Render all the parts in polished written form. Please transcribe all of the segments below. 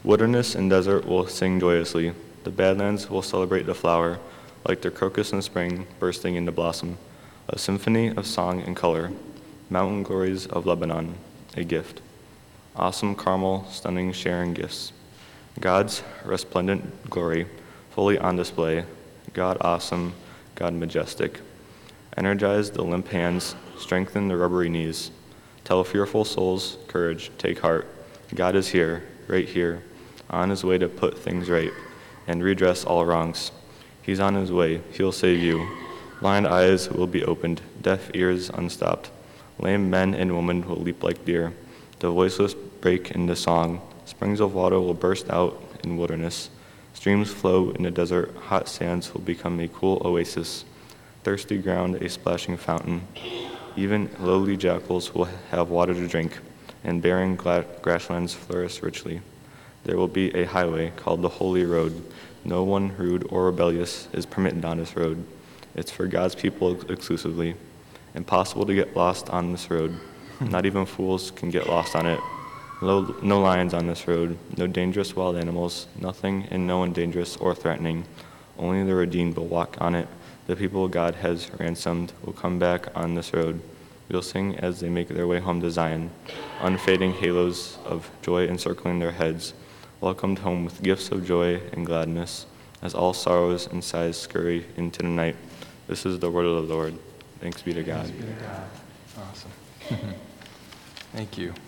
Wilderness and desert will sing joyously. The badlands will celebrate the flower, like the crocus in spring bursting into blossom, a symphony of song and color. Mountain glories of Lebanon, a gift. Awesome Carmel, stunning Sharon gifts. God's resplendent glory, fully on display. God awesome, God majestic. Energize the limp hands, strengthen the rubbery knees. Tell fearful souls, courage, take heart. God is here, right here, on his way to put things right and redress all wrongs. He's on his way, he'll save you. Blind eyes will be opened, deaf ears unstopped. Lame men and women will leap like deer. The voiceless break into song. Springs of water will burst out in wilderness. Streams flow in the desert. Hot sands will become a cool oasis. Thirsty ground a splashing fountain. Even lowly jackals will have water to drink, and barren grasslands flourish richly. There will be a highway called the Holy Road. No one rude or rebellious is permitted on this road. It's for God's people exclusively. Impossible to get lost on this road. Not even fools can get lost on it. No lions on this road, no dangerous wild animals, nothing and no one dangerous or threatening. Only the redeemed will walk on it. The people God has ransomed will come back on this road. We'll sing as they make their way home to Zion, unfading halos of joy encircling their heads, welcomed home with gifts of joy and gladness, as all sorrows and sighs scurry into the night. This is the word of the Lord. Thanks be to God. Thanks be to God. Awesome. Thank you.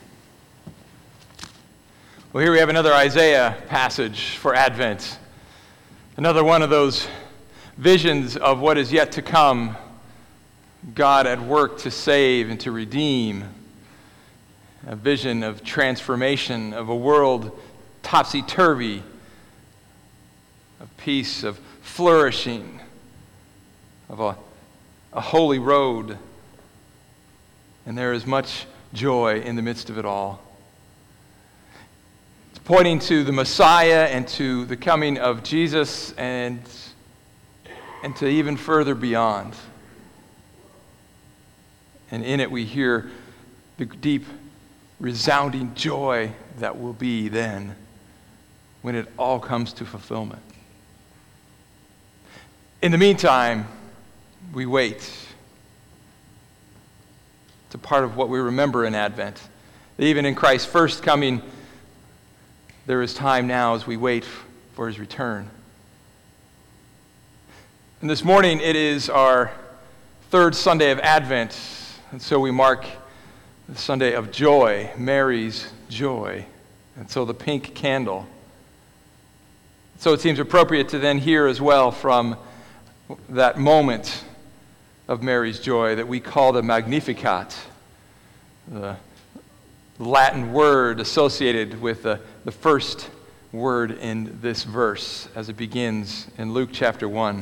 Well, here we have another Isaiah passage for Advent. Another one of those visions of what is yet to come. God at work to save and to redeem. A vision of transformation of a world topsy-turvy, of peace, of flourishing, of a holy road. And there is much joy in the midst of it all. It's pointing to the Messiah and to the coming of Jesus and to even further beyond. And in it we hear the deep, resounding joy that will be then when it all comes to fulfillment. In the meantime, we wait. It's a part of what we remember in Advent. Even in Christ's first coming, there is time now as we wait for his return. And this morning, it is our third Sunday of Advent, and so we mark the Sunday of joy, Mary's joy, and so the pink candle. So it seems appropriate to then hear as well from that moment of Mary's joy that we call the Magnificat, the Latin word associated with the first word in this verse as it begins in Luke chapter 1. It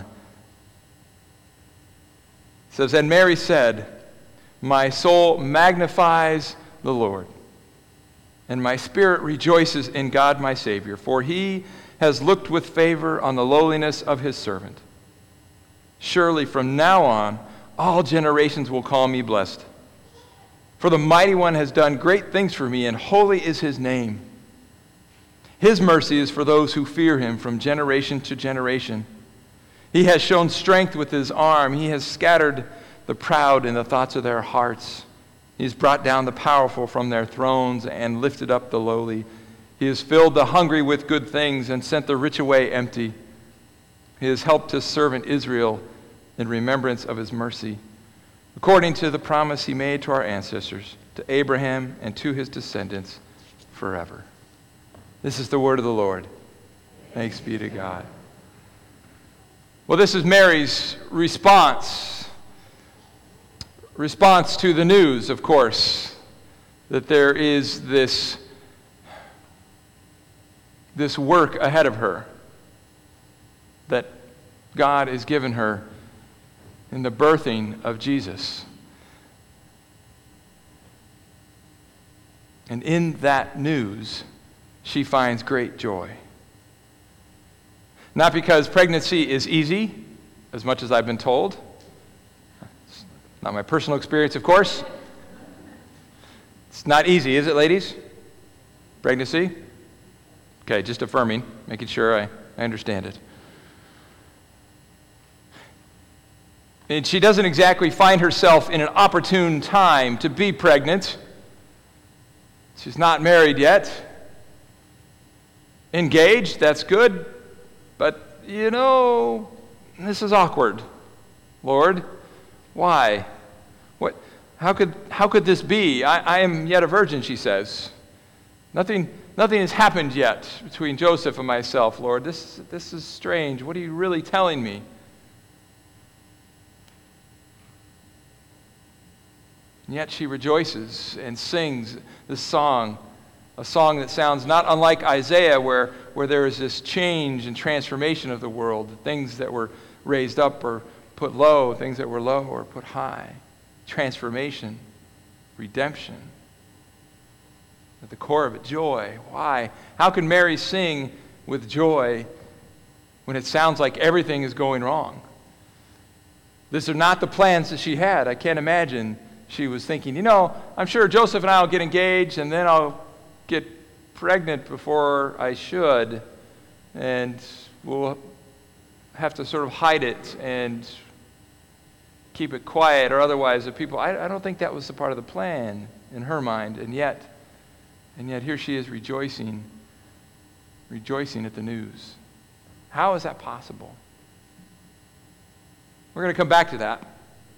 says, "And Mary said, 'My soul magnifies the Lord, and my spirit rejoices in God my Savior, for he has looked with favor on the lowliness of his servant. Surely from now on, all generations will call me blessed. For the Mighty One has done great things for me, and holy is his name. His mercy is for those who fear him from generation to generation. He has shown strength with his arm. He has scattered the proud in the thoughts of their hearts. He has brought down the powerful from their thrones and lifted up the lowly. He has filled the hungry with good things and sent the rich away empty. He has helped his servant Israel in remembrance of his mercy, according to the promise he made to our ancestors, to Abraham and to his descendants forever.'" This is the word of the Lord. Thanks be to God. Well, this is Mary's response to the news, of course, that there is this work ahead of her that God has given her in the birthing of Jesus. And in that news, she finds great joy. Not because pregnancy is easy, as much as I've been told. It's not my personal experience, of course. It's not easy, is it, ladies? Pregnancy? Okay, just affirming, making sure I understand it. And she doesn't exactly find herself in an opportune time to be pregnant. She's not married yet. Engaged, that's good. But, this is awkward. Lord, why? What? How could this be? I am yet a virgin, she says. Nothing has happened yet between Joseph and myself, Lord. This is strange. What are you really telling me? And yet she rejoices and sings this song, a song that sounds not unlike Isaiah, where there is this change and transformation of the world. Things that were raised up or put low, things that were low or put high. Transformation, redemption. At the core of it, joy. Why? How can Mary sing with joy when it sounds like everything is going wrong? These are not the plans that she had. I can't imagine she was thinking, I'm sure Joseph and I will get engaged and then I'll get pregnant before I should, and we'll have to sort of hide it and keep it quiet, or otherwise the people, I don't think that was the part of the plan in her mind, and yet here she is rejoicing at the news. How is that possible? We're going to come back to that.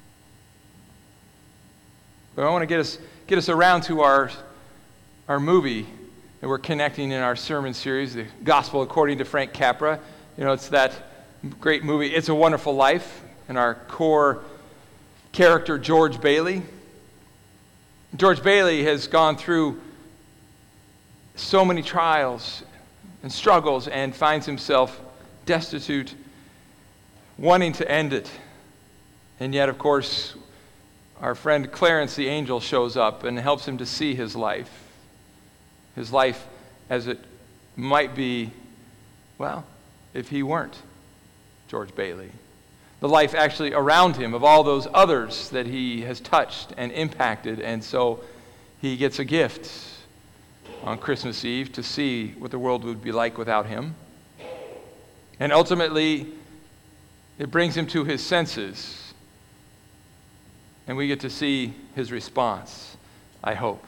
But I want to get us around to our movie that we're connecting in our sermon series, The Gospel According to Frank Capra. It's that great movie, It's a Wonderful Life, and our core character, George Bailey. George Bailey has gone through so many trials and struggles and finds himself destitute, wanting to end it. And yet, of course, our friend Clarence the angel shows up and helps him to see his life as it might be, if he weren't George Bailey. The life actually around him of all those others that he has touched and impacted, and so he gets a gift on Christmas Eve to see what the world would be like without him. And ultimately, it brings him to his senses. And we get to see his response, I hope.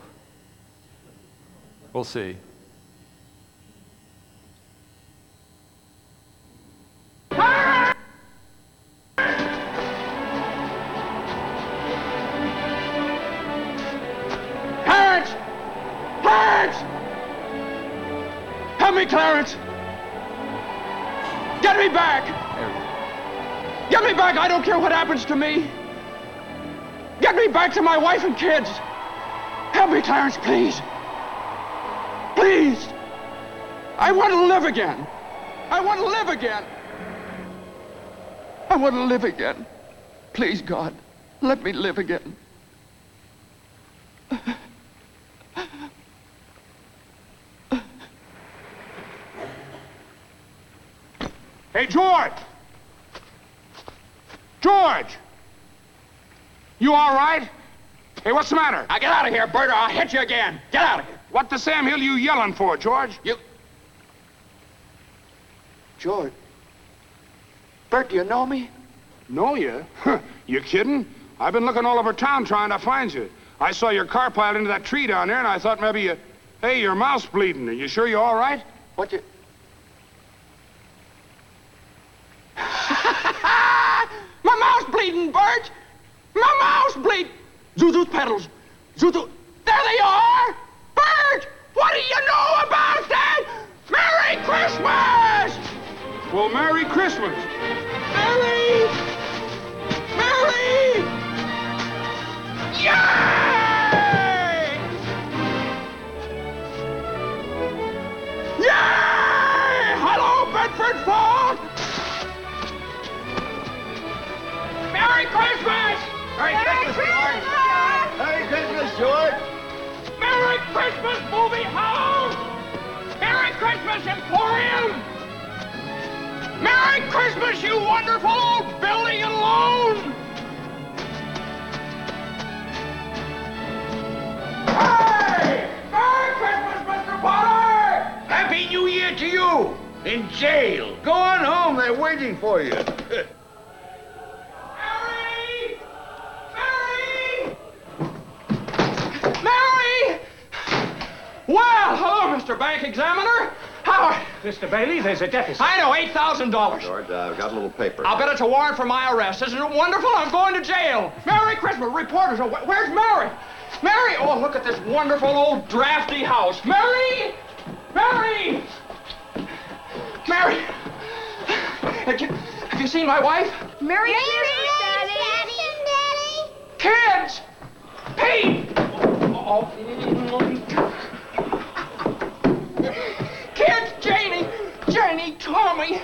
We'll see. Clarence! Clarence! Help me, Clarence! Get me back! Get me back! I don't care what happens to me! Get me back to my wife and kids! Help me, Clarence, please! Please! I want to live again! I want to live again! I want to live again. Please, God, let me live again. Hey, George! George! You all right? Hey, what's the matter? Now get out of here, Bert, or I'll hit you again. Get out of here. What the Sam Hill you yelling for, George? George. Bert, do you know me? Know you? You kidding? I've been looking all over town trying to find you. I saw your car piled into that tree down there, and I thought maybe you... Hey, your mouth's bleeding. Are you sure you're all right? What you... My mouth's bleeding, Bert! My mouth's bleeding! Zuzu's pedals! Zuzu... There they are! Bert! What do you know about that? Merry Christmas! Well, Merry Christmas! Merry! Merry! Yay! Yay! Hello, Bedford Falls! Merry Christmas! Merry Christmas, George! Merry Christmas, George! Merry Christmas, movie house! Merry Christmas, Emporium! Merry Christmas, you wonderful old building and loan! Hey! Merry Christmas, Mr. Potter! Happy New Year to you in jail. Go on home. They're waiting for you. Mary! Mary! Mary! Well, hello, Mr. Bank Examiner. How? Mr. Bailey, there's a deficit. I know, $8,000. George, I've got a little paper. I'll bet it's a warrant for my arrest. Isn't it wonderful? I'm going to jail. Merry Christmas. Reporters. Where's Mary? Mary! Oh, look at this wonderful old drafty house. Mary! Mary! Mary! Have you seen my wife? Merry Christmas, Daddy. Kids! Pete! Oh. Kids! Janie, Tommy.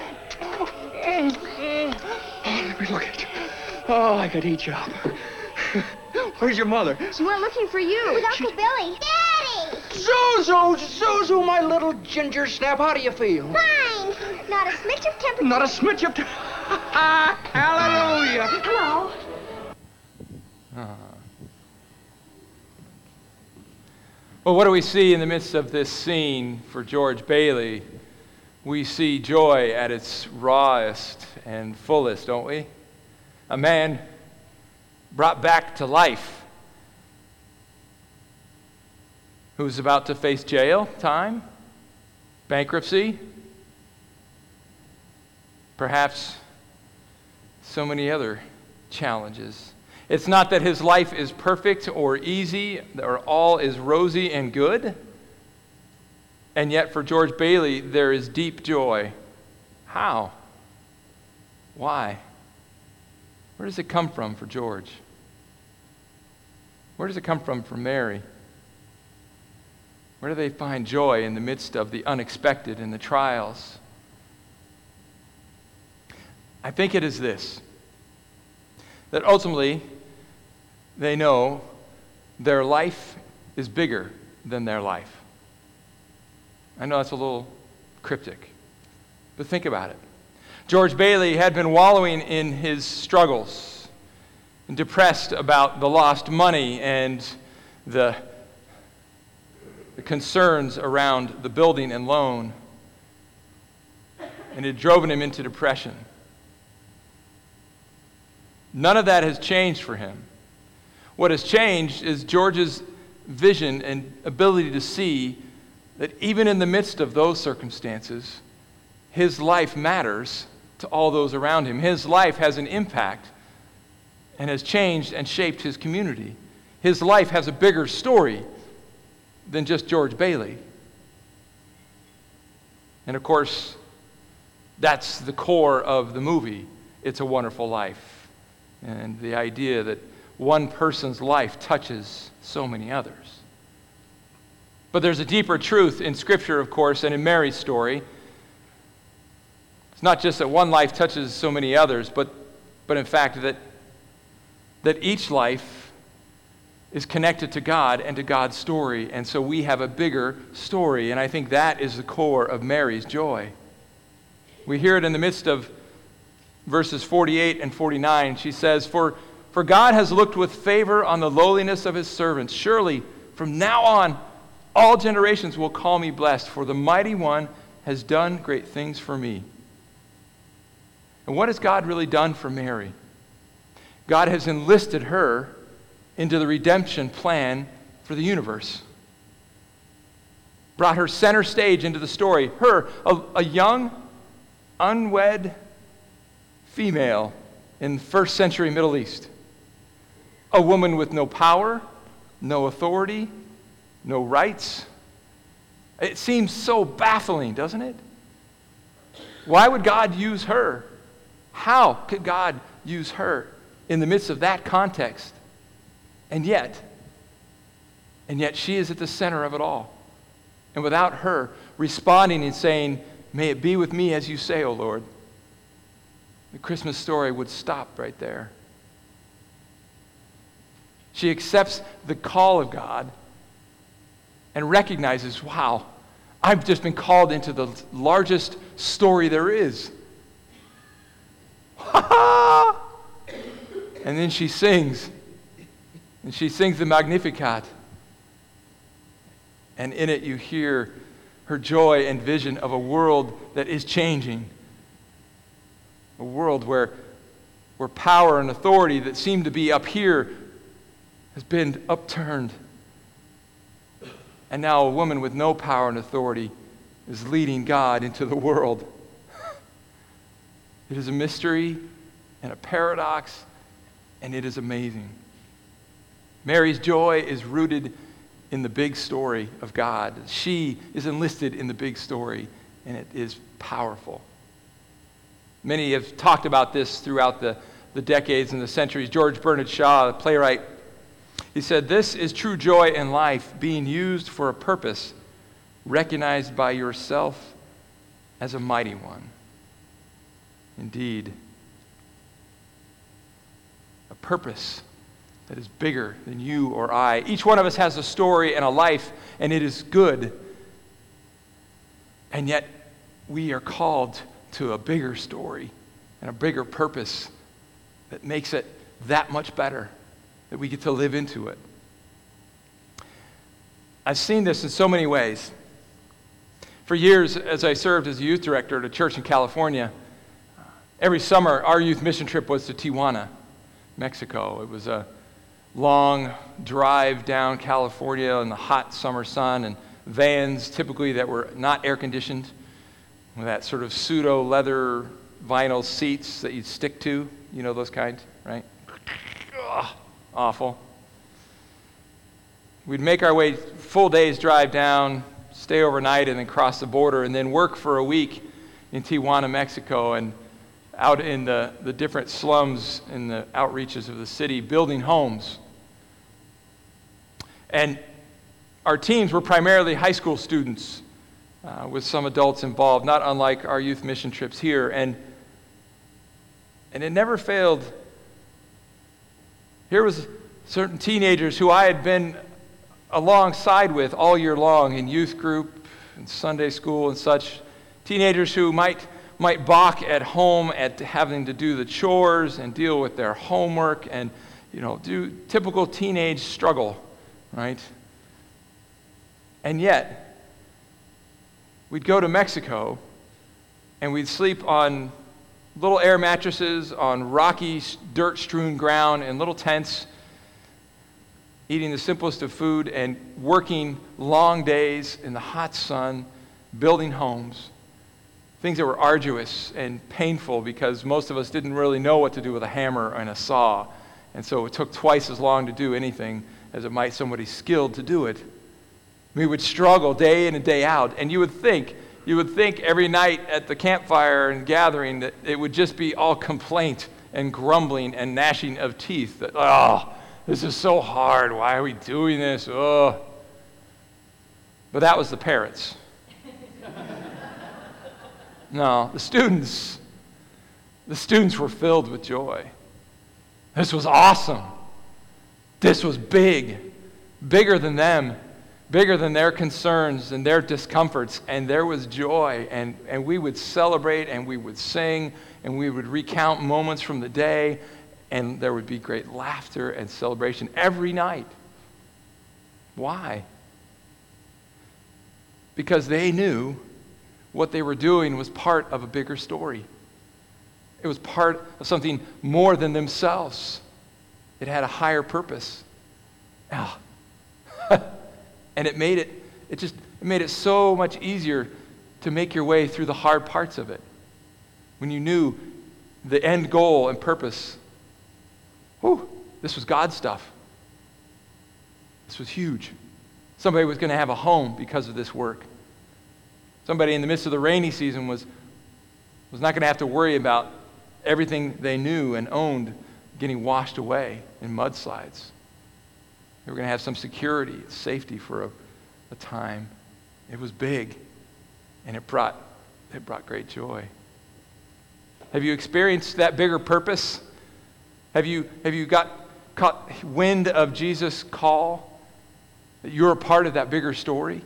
Oh, let me look at you. Oh, I could eat you up. Where's your mother? She went looking for you. With Uncle Billy. Daddy! Zuzu, my little ginger snap. How do you feel? Fine. Not a smidge of temperature. Not a smidge of... Hallelujah. Hello. Well, what do we see in the midst of this scene for George Bailey? We see joy at its rawest and fullest, don't we? A man brought back to life who's about to face jail time, bankruptcy, perhaps so many other challenges. It's not that his life is perfect or easy or all is rosy and good. And yet for George Bailey, there is deep joy. How? Why? Where does it come from for George? Where does it come from for Mary? Where do they find joy in the midst of the unexpected and the trials? I think it is this, that ultimately they know their life is bigger than their life. I know that's a little cryptic, but think about it. George Bailey had been wallowing in his struggles, and depressed about the lost money and the concerns around the building and loan, and it had driven him into depression. None of that has changed for him. What has changed is George's vision and ability to see that even in the midst of those circumstances, his life matters to all those around him. His life has an impact and has changed and shaped his community. His life has a bigger story than just George Bailey. And of course, that's the core of the movie, It's a Wonderful Life. And the idea that one person's life touches so many others. But there's a deeper truth in Scripture, of course, and in Mary's story. It's not just that one life touches so many others, but in fact that each life is connected to God and to God's story, and so we have a bigger story, and I think that is the core of Mary's joy. We hear it in the midst of verses 48 and 49. She says, For God has looked with favor on the lowliness of his servants. Surely, from now on, all generations will call me blessed, for the Mighty One has done great things for me. And what has God really done for Mary? God has enlisted her into the redemption plan for the universe. Brought her center stage into the story. Her, a young, unwed female in first century Middle East. A woman with no power, no authority, no rights. It seems so baffling, doesn't it? Why would God use her? How could God use her in the midst of that context? And yet she is at the center of it all. And without her responding and saying, may it be with me as you say, O Lord, the Christmas story would stop right there. She accepts the call of God and recognizes, wow, I've just been called into the largest story there is. And then she sings. And she sings the Magnificat. And in it you hear her joy and vision of a world that is changing. A world where power and authority that seemed to be up here has been upturned. And now a woman with no power and authority is leading God into the world. It is a mystery and a paradox, and it is amazing. Mary's joy is rooted in the big story of God. She is enlisted in the big story, and it is powerful. Many have talked about this throughout the decades and the centuries. George Bernard Shaw, the playwright, he said, "This is true joy in life, being used for a purpose, recognized by yourself as a mighty one." Indeed, a purpose that is bigger than you or I. Each one of us has a story and a life, and it is good. And yet, we are called to a bigger story and a bigger purpose that makes it that much better, that we get to live into it. I've seen this in so many ways. For years, as I served as a youth director at a church in California, every summer our youth mission trip was to Tijuana, Mexico. It was a long drive down California in the hot summer sun, and vans typically that were not air conditioned, with that sort of pseudo leather vinyl seats that you'd stick to, you know those kinds, right? Ugh, awful. We'd make our way full day's drive down, stay overnight, and then cross the border, and then work for a week in Tijuana, Mexico, and out in the different slums in the outreaches of the city, building homes. And our teams were primarily high school students, with some adults involved, not unlike our youth mission trips here. And it never failed. Here was certain teenagers who I had been alongside with all year long in youth group and Sunday school and such. Teenagers who might balk at home at having to do the chores and deal with their homework and, do typical teenage struggle, right? And yet, we'd go to Mexico and we'd sleep on little air mattresses on rocky, dirt-strewn ground in little tents, eating the simplest of food and working long days in the hot sun, building homes. Things that were arduous and painful because most of us didn't really know what to do with a hammer and a saw. And so it took twice as long to do anything as it might somebody skilled to do it. We would struggle day in and day out. And you would think every night at the campfire and gathering that it would just be all complaint and grumbling and gnashing of teeth. That, this is so hard. Why are we doing this? Oh. But that was the parents. No, the students were filled with joy. This was awesome. This was big, bigger than them, bigger than their concerns and their discomforts, and there was joy, and we would celebrate, and we would sing, and we would recount moments from the day, and there would be great laughter and celebration every night. Why? Because they knew what they were doing was part of a bigger story. It was part of something more than themselves. It had a higher purpose. And it made it so much easier to make your way through the hard parts of it. When you knew the end goal and purpose, this was God's stuff. This was huge. Somebody was going to have a home because of this work. Somebody in the midst of the rainy season was not going to have to worry about everything they knew and owned getting washed away in mudslides. They were going to have some security and safety for a time. It was big, and it brought great joy. Have you experienced that bigger purpose? Have you caught wind of Jesus' call? That you're a part of that bigger story?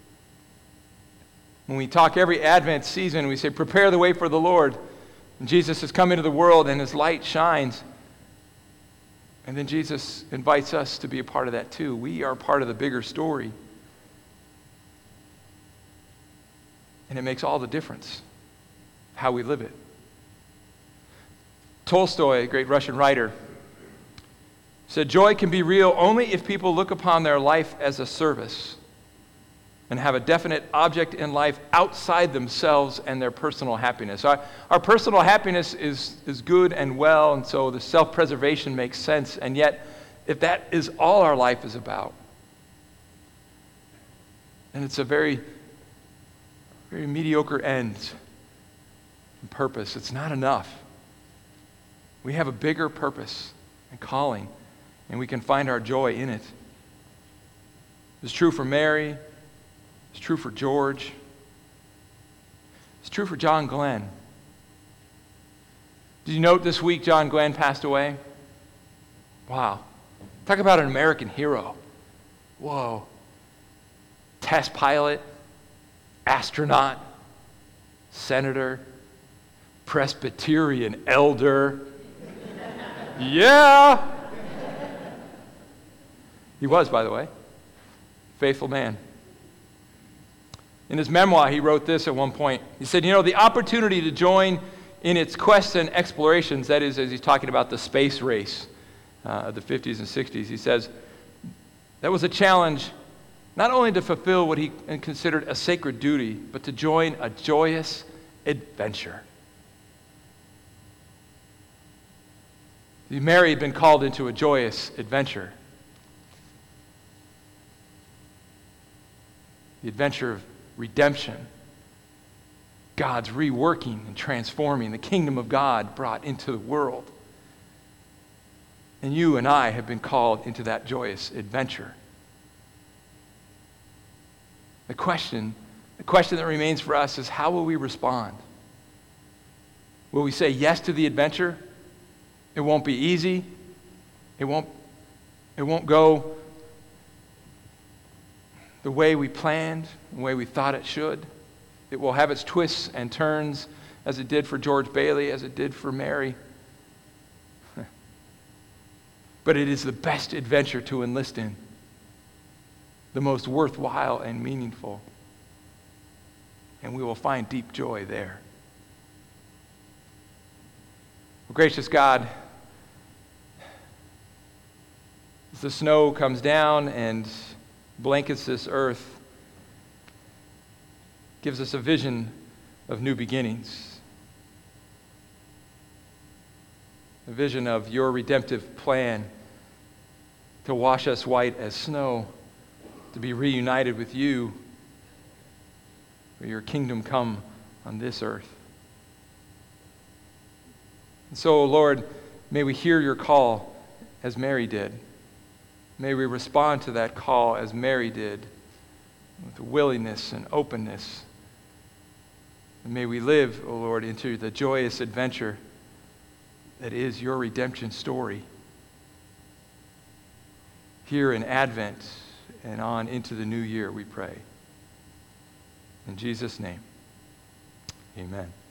When we talk every Advent season, we say, prepare the way for the Lord. And Jesus has come into the world and his light shines. And then Jesus invites us to be a part of that too. We are part of the bigger story. And it makes all the difference how we live it. Tolstoy, a great Russian writer, said, "Joy can be real only if people look upon their life as a service and have a definite object in life outside themselves and their personal happiness." Our personal happiness is good and well, and so the self-preservation makes sense. And yet, if that is all our life is about, then it's a very, very mediocre end and purpose. It's not enough. We have a bigger purpose and calling, and we can find our joy in it. It's true for Mary. It's true for George. It's true for John Glenn. Did you note this week John Glenn passed away? Wow. Talk about an American hero. Whoa. Test pilot, astronaut, senator, Presbyterian elder. Yeah. He was, by the way. Faithful man. In his memoir, he wrote this at one point. He said, the opportunity to join in its quests and explorations, that is, as he's talking about the space race of the 50s and 60s, he says, that was a challenge not only to fulfill what he considered a sacred duty, but to join a joyous adventure. Mary had been called into a joyous adventure. The adventure of redemption, God's reworking and transforming, the kingdom of God brought into the world. And you and I have been called into that joyous adventure. The question that remains for us is, how will we respond? Will we say yes to the adventure? It won't be easy. It won't go the way we planned, the way we thought it should. It will have its twists and turns, as it did for George Bailey, as it did for Mary. But it is the best adventure to enlist in, the most worthwhile and meaningful. And we will find deep joy there. Well, gracious God, as the snow comes down and blankets this earth, gives us a vision of new beginnings, a vision of your redemptive plan to wash us white as snow, to be reunited with you, for your kingdom come on this earth. And so, Lord, may we hear your call as Mary did. May we respond to that call as Mary did, with willingness and openness. And may we live, O Lord, into the joyous adventure that is your redemption story. Here in Advent and on into the new year, we pray. In Jesus' name, amen.